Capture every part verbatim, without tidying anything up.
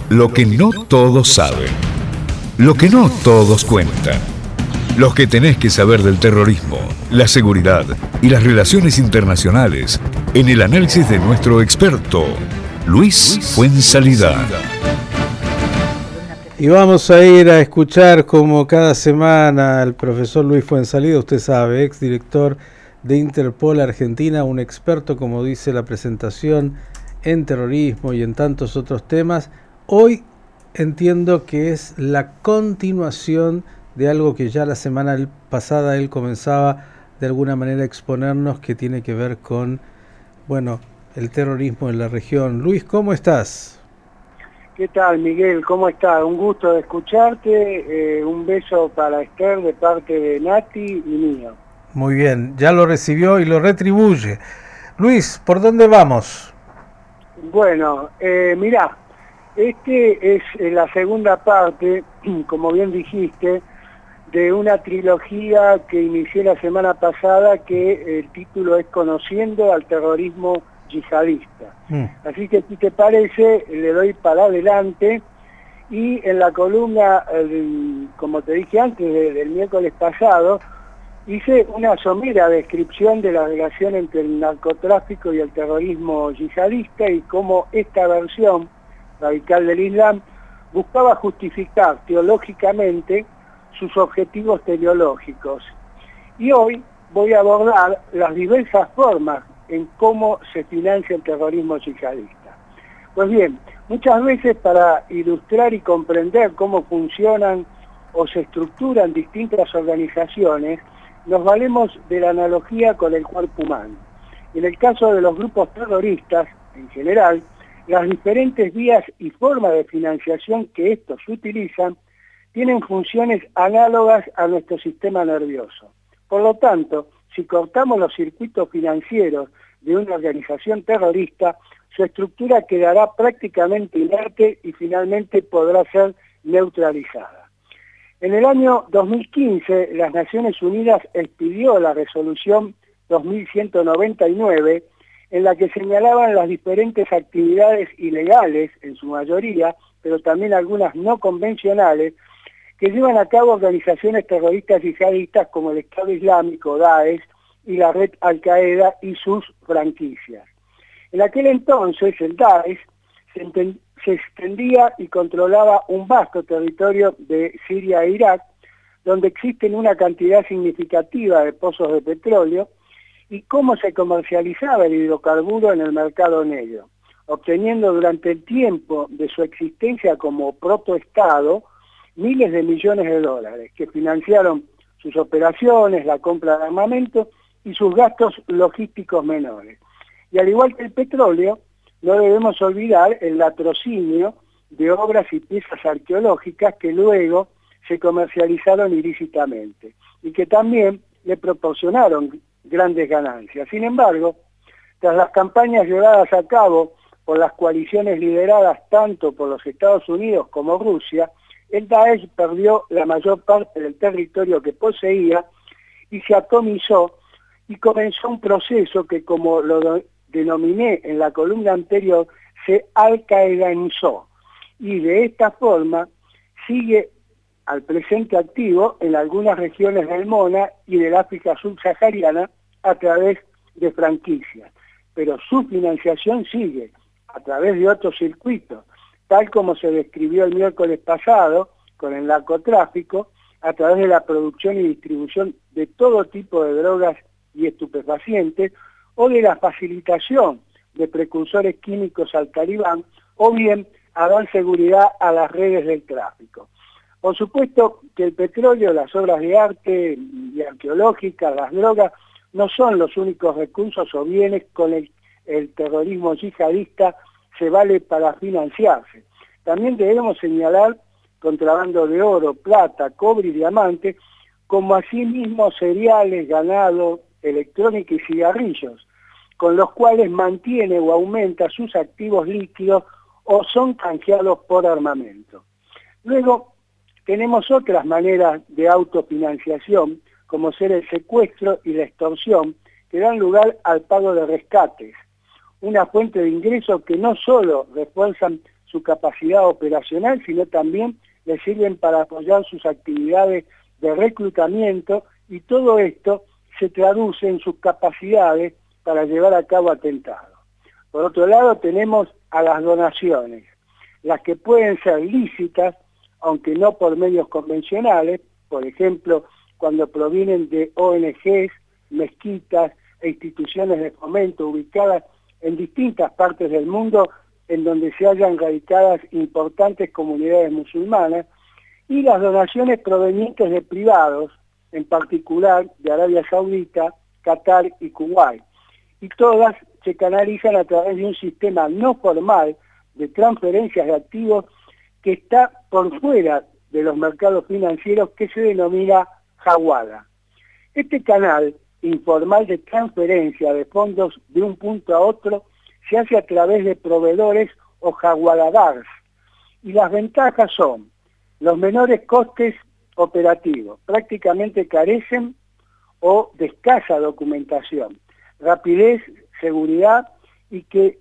Lo que no todos saben. Lo que no todos cuentan. Los que tenés que saber del terrorismo, la seguridad y las relaciones internacionales en el análisis de nuestro experto, Luis Fuenzalida. Y vamos a ir a escuchar como cada semana al profesor Luis Fuenzalida, usted sabe, exdirector de Interpol Argentina, un experto, como dice la presentación, en terrorismo y en tantos otros temas. Hoy entiendo que es la continuación de algo que ya la semana pasada él comenzaba de alguna manera a exponernos, que tiene que ver con, bueno, el terrorismo en la región. Luis, ¿cómo estás? ¿Qué tal, Miguel? ¿Cómo estás? Un gusto de escucharte, eh, un beso para Esther de parte de Nati y mío. Muy bien, ya lo recibió y lo retribuye. Luis, ¿por dónde vamos? Bueno, eh, mirá, este es la segunda parte, como bien dijiste, de una trilogía que inicié la semana pasada, que el título es Conociendo al terrorismo yihadista. Mm. Así que si te parece, le doy para adelante, y en la columna, eh, como te dije antes, de, del miércoles pasado, hice una somera descripción de la relación entre el narcotráfico y el terrorismo yihadista y cómo esta versión radical del Islam buscaba justificar teológicamente sus objetivos teleológicos. Y hoy voy a abordar las diversas formas en cómo se financia el terrorismo yihadista. Pues bien, muchas veces para ilustrar y comprender cómo funcionan o se estructuran distintas organizaciones, nos valemos de la analogía con el cuerpo humano. En el caso de los grupos terroristas, en general, las diferentes vías y formas de financiación que estos utilizan tienen funciones análogas a nuestro sistema nervioso. Por lo tanto, si cortamos los circuitos financieros de una organización terrorista, su estructura quedará prácticamente inerte y finalmente podrá ser neutralizada. En el año dos mil quince, las Naciones Unidas expidió la resolución dos mil ciento noventa y nueve, en la que señalaban las diferentes actividades ilegales, en su mayoría, pero también algunas no convencionales, que llevan a cabo organizaciones terroristas yihadistas como el Estado Islámico, Daesh, y la red Al-Qaeda y sus franquicias. En aquel entonces, el Daesh se, se extendía y controlaba un vasto territorio de Siria e Irak, donde existen una cantidad significativa de pozos de petróleo, y cómo se comercializaba el hidrocarburo en el mercado negro, obteniendo durante el tiempo de su existencia como protoestado miles de millones de dólares, que financiaron sus operaciones, la compra de armamento y sus gastos logísticos menores. Y al igual que el petróleo, no debemos olvidar el latrocinio de obras y piezas arqueológicas que luego se comercializaron ilícitamente y que también le proporcionaron grandes ganancias. Sin embargo, tras las campañas llevadas a cabo por las coaliciones lideradas tanto por los Estados Unidos como Rusia, el Daesh perdió la mayor parte del territorio que poseía y se atomizó, y comenzó un proceso que, como lo denominé en la columna anterior, se al-qaedanizó, y de esta forma sigue al presente activo en algunas regiones del Mona y del África subsahariana a través de franquicias, pero su financiación sigue a través de otros circuitos, tal como se describió el miércoles pasado con el narcotráfico, a través de la producción y distribución de todo tipo de drogas y estupefacientes, o de la facilitación de precursores químicos al talibán, o bien a dar seguridad a las redes del tráfico. Por supuesto que el petróleo, las obras de arte y arqueológicas, las drogas, no son los únicos recursos o bienes con el, el terrorismo yihadista se vale para financiarse. También debemos señalar contrabando de oro, plata, cobre y diamante, como asimismo cereales, ganado, electrónica y cigarrillos, con los cuales mantiene o aumenta sus activos líquidos o son canjeados por armamento. Luego, tenemos otras maneras de autofinanciación, como ser el secuestro y la extorsión, que dan lugar al pago de rescates, una fuente de ingresos que no solo refuerzan su capacidad operacional, sino también les sirven para apoyar sus actividades de reclutamiento, y todo esto se traduce en sus capacidades para llevar a cabo atentados. Por otro lado, tenemos a las donaciones, las que pueden ser lícitas, aunque no por medios convencionales, por ejemplo, cuando provienen de O N Ges, mezquitas e instituciones de fomento ubicadas en distintas partes del mundo en donde se hallan radicadas importantes comunidades musulmanas, y las donaciones provenientes de privados, en particular de Arabia Saudita, Qatar y Kuwait, y todas se canalizan a través de un sistema no formal de transferencias de activos que está por fuera de los mercados financieros, que se denomina Hawala. Este canal informal de transferencia de fondos de un punto a otro se hace a través de proveedores o Hawaladars, y las ventajas son los menores costes operativos, prácticamente carecen o de escasa documentación, rapidez, seguridad, y que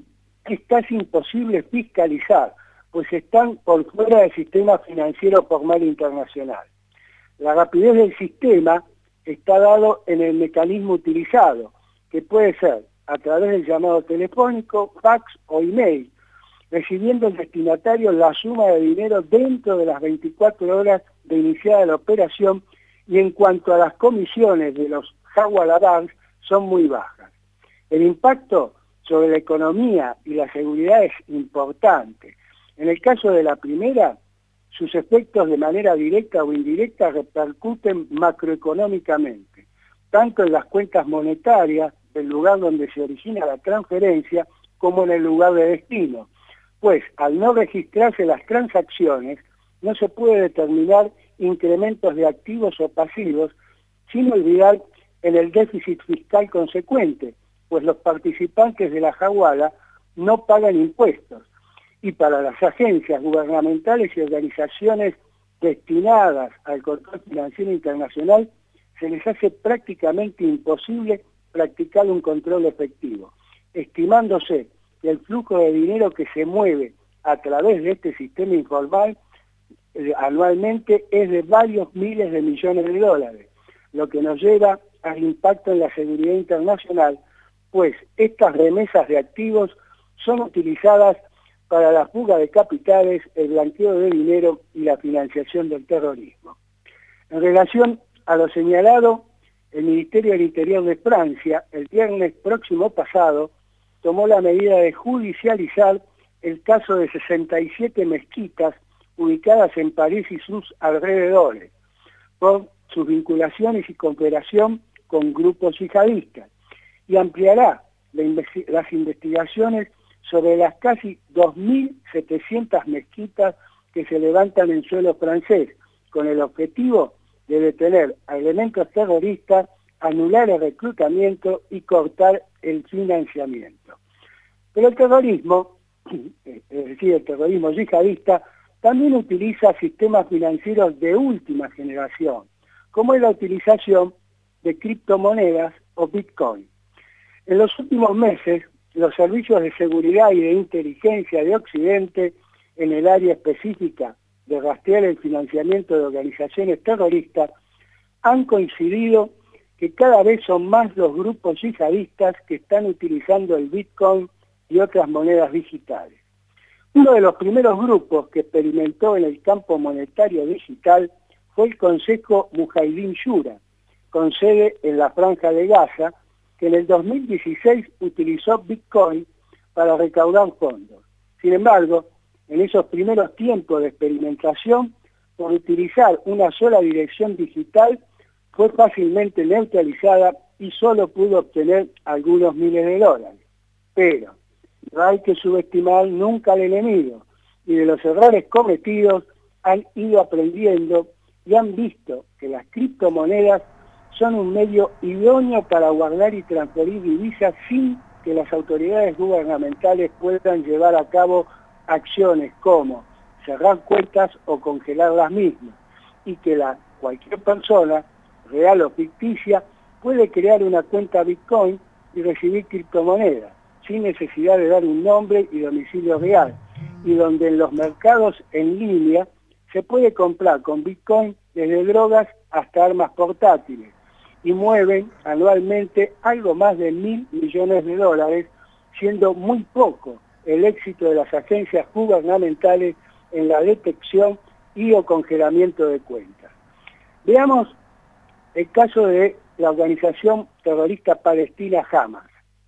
es casi imposible fiscalizar, pues están por fuera del sistema financiero formal internacional. La rapidez del sistema está dado en el mecanismo utilizado, que puede ser a través del llamado telefónico, fax o email, recibiendo el destinatario la suma de dinero dentro de las veinticuatro horas de iniciada la operación, y en cuanto a las comisiones de los Hawala Banks son muy bajas. El impacto sobre la economía y la seguridad es importante. En el caso de la primera, sus efectos de manera directa o indirecta repercuten macroeconómicamente, tanto en las cuentas monetarias del lugar donde se origina la transferencia como en el lugar de destino, pues al no registrarse las transacciones no se puede determinar incrementos de activos o pasivos, sin olvidar en el déficit fiscal consecuente, pues los participantes de la Hawala no pagan impuestos, y para las agencias gubernamentales y organizaciones destinadas al control financiero internacional se les hace prácticamente imposible practicar un control efectivo, estimándose que el flujo de dinero que se mueve a través de este sistema informal eh, anualmente es de varios miles de millones de dólares, lo que nos lleva al impacto en la seguridad internacional, pues estas remesas de activos son utilizadas para la fuga de capitales, el blanqueo de dinero y la financiación del terrorismo. En relación a lo señalado, el Ministerio del Interior de Francia, el viernes próximo pasado, tomó la medida de judicializar el caso de sesenta y siete mezquitas ubicadas en París y sus alrededores, por sus vinculaciones y cooperación con grupos yihadistas, y ampliará la investi- las investigaciones sobre las casi dos mil setecientas mezquitas que se levantan en suelo francés, con el objetivo de detener a elementos terroristas, anular el reclutamiento y cortar el financiamiento. Pero el terrorismo, es decir, el terrorismo yihadista, también utiliza sistemas financieros de última generación, como es la utilización de criptomonedas o Bitcoin. En los últimos meses, los servicios de seguridad y de inteligencia de Occidente, en el área específica de rastrear el financiamiento de organizaciones terroristas, han coincidido que cada vez son más los grupos yihadistas que están utilizando el Bitcoin y otras monedas digitales. Uno de los primeros grupos que experimentó en el campo monetario digital fue el Consejo Mujahidin Shura, con sede en la Franja de Gaza, que en el dos mil dieciséis utilizó Bitcoin para recaudar fondos. Sin embargo, en esos primeros tiempos de experimentación, por utilizar una sola dirección digital, fue fácilmente neutralizada y solo pudo obtener algunos miles de dólares. Pero no hay que subestimar nunca al enemigo, y de los errores cometidos han ido aprendiendo y han visto que las criptomonedas son un medio idóneo para guardar y transferir divisas sin que las autoridades gubernamentales puedan llevar a cabo acciones como cerrar cuentas o congelar las mismas, y que la, cualquier persona, real o ficticia, puede crear una cuenta Bitcoin y recibir criptomonedas, sin necesidad de dar un nombre y domicilio real, y donde en los mercados en línea se puede comprar con Bitcoin desde drogas hasta armas portátiles y mueven anualmente algo más de mil millones de dólares, siendo muy poco el éxito de las agencias gubernamentales en la detección y o congelamiento de cuentas. Veamos el caso de la organización terrorista palestina Hamas,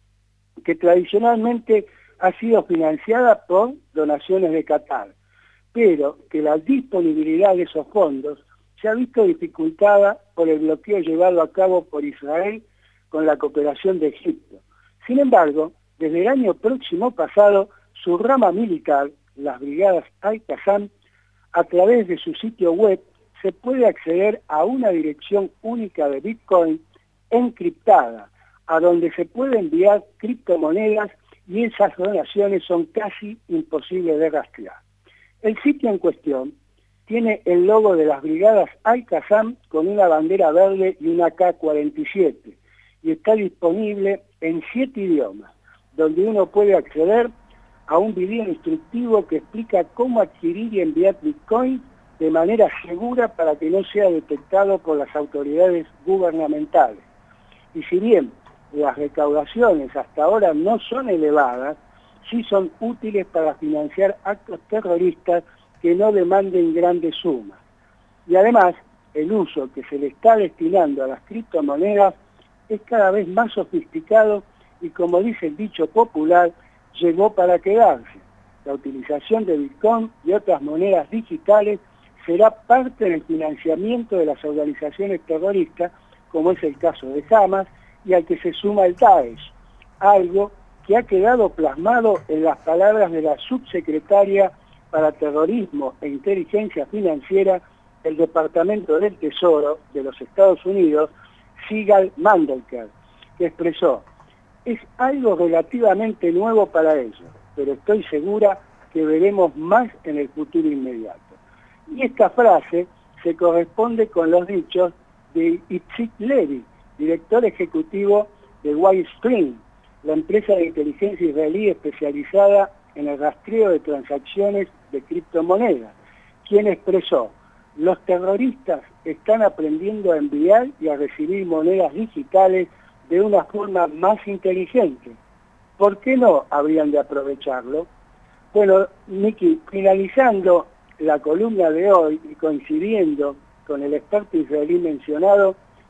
que tradicionalmente ha sido financiada por donaciones de Qatar, pero que la disponibilidad de esos fondos se ha visto dificultada por el bloqueo llevado a cabo por Israel con la cooperación de Egipto. Sin embargo, desde el año próximo pasado, su rama militar, las brigadas Al-Qassam, a través de su sitio web, se puede acceder a una dirección única de Bitcoin encriptada, a donde se puede enviar criptomonedas y esas donaciones son casi imposibles de rastrear. El sitio en cuestión tiene el logo de las brigadas Al-Qassam con una bandera verde y una A K cuarenta y siete y está disponible en siete idiomas, donde uno puede acceder a un video instructivo que explica cómo adquirir y enviar Bitcoin de manera segura para que no sea detectado por las autoridades gubernamentales. Y si bien las recaudaciones hasta ahora no son elevadas, sí son útiles para financiar actos terroristas que no demanden grandes sumas. Y además, el uso que se le está destinando a las criptomonedas es cada vez más sofisticado y, como dice el dicho popular, llegó para quedarse. La utilización de Bitcoin y otras monedas digitales será parte del financiamiento de las organizaciones terroristas, como es el caso de Hamas, y al que se suma el Daesh, algo que ha quedado plasmado en las palabras de la subsecretaria para Terrorismo e Inteligencia Financiera del Departamento del Tesoro de los Estados Unidos, Sigal Mandelker, que expresó: es algo relativamente nuevo para ellos, pero estoy segura que veremos más en el futuro inmediato. Y esta frase se corresponde con los dichos de Itzik Levy, director ejecutivo de Wildstream, la empresa de inteligencia israelí especializada en el rastreo de transacciones de criptomonedas, quien expresó: los terroristas están aprendiendo a enviar y a recibir monedas digitales de una forma más inteligente. ¿Por qué no habrían de aprovecharlo? Bueno, Miki, finalizando la columna de hoy y coincidiendo con el experto israelí mencionado,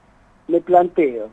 me planteo,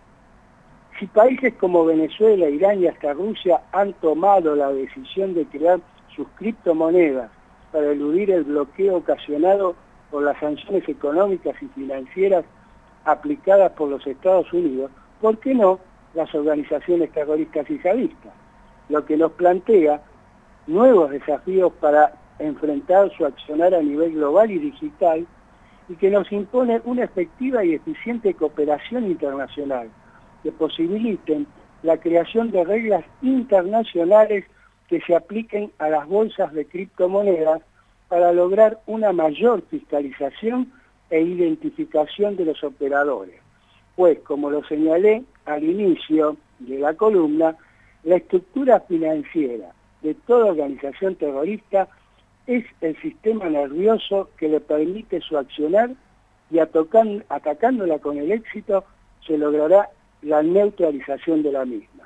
si países como Venezuela, Irán y hasta Rusia han tomado la decisión de crear sus criptomonedas para eludir el bloqueo ocasionado por las sanciones económicas y financieras aplicadas por los Estados Unidos, ¿por qué no las organizaciones terroristas yihadistas? Lo que nos plantea nuevos desafíos para enfrentar su accionar a nivel global y digital, y que nos impone una efectiva y eficiente cooperación internacional que posibiliten la creación de reglas internacionales que se apliquen a las bolsas de criptomonedas para lograr una mayor fiscalización e identificación de los operadores. Pues, como lo señalé al inicio de la columna, la estructura financiera de toda organización terrorista es el sistema nervioso que le permite su accionar y atocan, atacándola con el éxito se logrará la neutralización de la misma.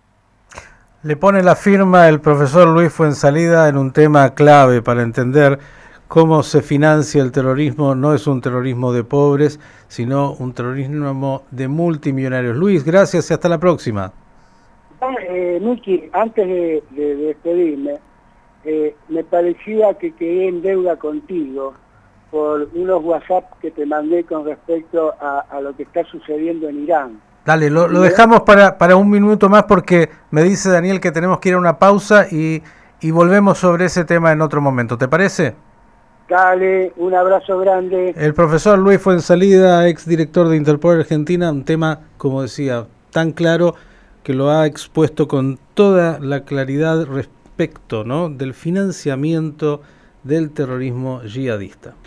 Le pone la firma el profesor Luis Fuenzalida en un tema clave para entender cómo se financia el terrorismo. No es un terrorismo de pobres, sino un terrorismo de multimillonarios. Luis, gracias y hasta la próxima. Eh, Miki, antes de, de, de despedirme, eh, me parecía que quedé en deuda contigo por unos WhatsApp que te mandé con respecto a, a lo que está sucediendo en Irán. Dale, lo, lo dejamos para, para un minuto más porque me dice Daniel que tenemos que ir a una pausa y, y volvemos sobre ese tema en otro momento. ¿Te parece? Dale, un abrazo grande. El profesor Luis Fuenzalida, ex director de Interpol Argentina, un tema, como decía, tan claro que lo ha expuesto con toda la claridad respecto, ¿no?, del financiamiento del terrorismo yihadista.